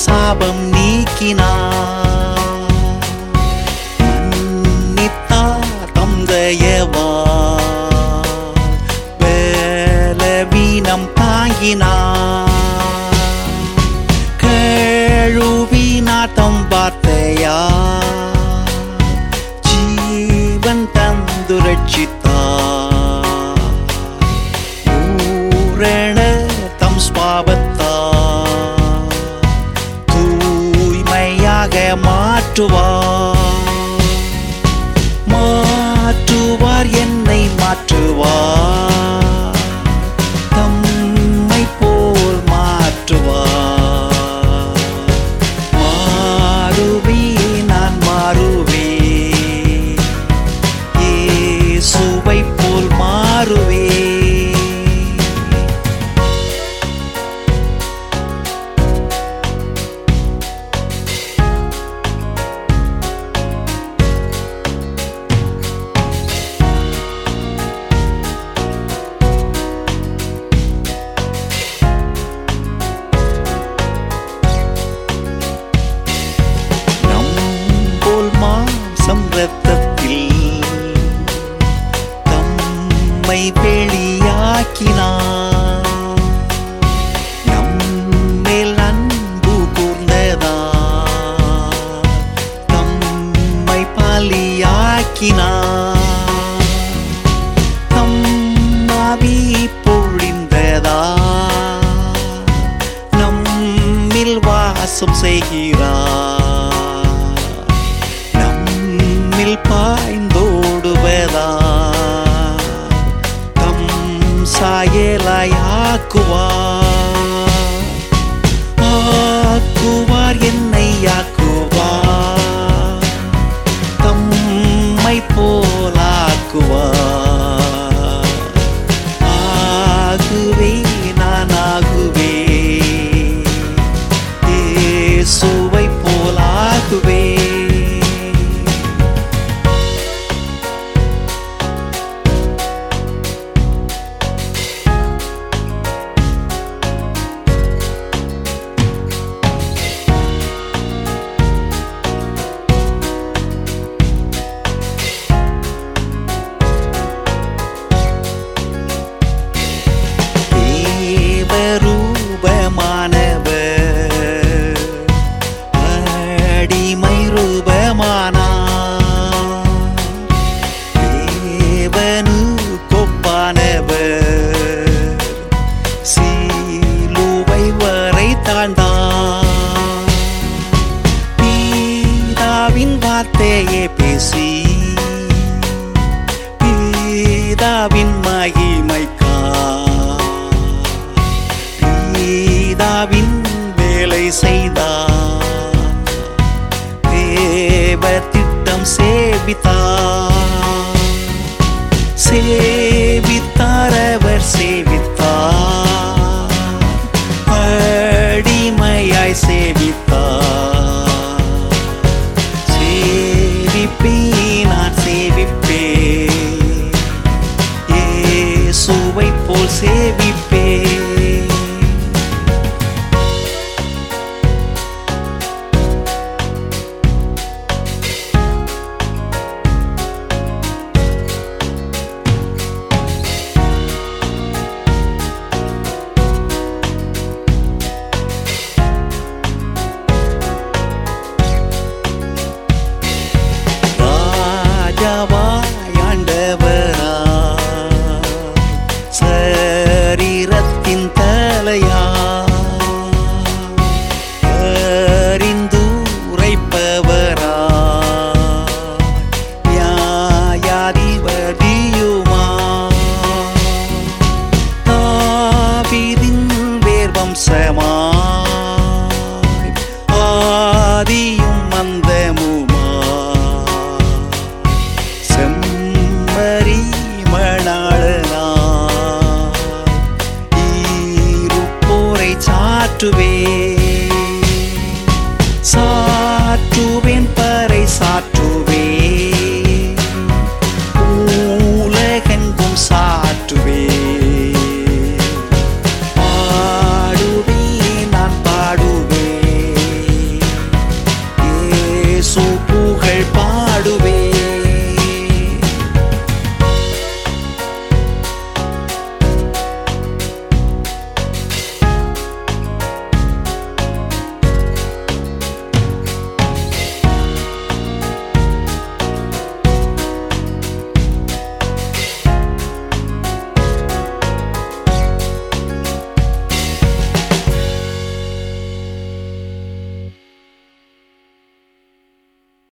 சாபம் நீக்கினார். மன்னித்தார் தம் தயவால் பலவீனம் தாங்கினார். கழுவினார் தம் வார்த்தையால் ஜீவன் தந்து ரட்சித்தார். பூரண தம் ஸ்வாபத்தால் தூய்மையாக மாற்றுவார் என்னை மாற்றுவார். தம்மை போல் மாற்றுவார். நான் மாறுவேன். இயேசுவை போல் மாறுவேன். ரத்தத்தில் தம்மை வெளியாக்கினார். நம்மேல் அன்பு கூர்ந்ததார் தம்மை பலியாக்கினார். தம்மாவி பொழிந்ததார் நம்மில் வாசம் செய்கிறார். பாய்ந்தோடுவதார் தம் சாயலாய் ஆக்குவார் என்னை ஆக்குவார். தம்மை போலாக்குவார். நான் ஆகுவேன். இயேசுவை போலாகுவேன். அடிமை ரூபமானார். தேவனுக்கொப்பானவர் சிலுவை வரை தாழ்ந்தார். பிதாவின் வார்த்தையை பேசி பிதாவின் மகிமைக்காக பிதாவின் வேலை செய்தார். தேவ திட்டம் சேவித்தார்.